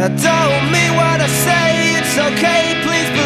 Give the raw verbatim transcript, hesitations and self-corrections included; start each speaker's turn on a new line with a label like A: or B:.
A: I don't mean what I say, it's okay, please believe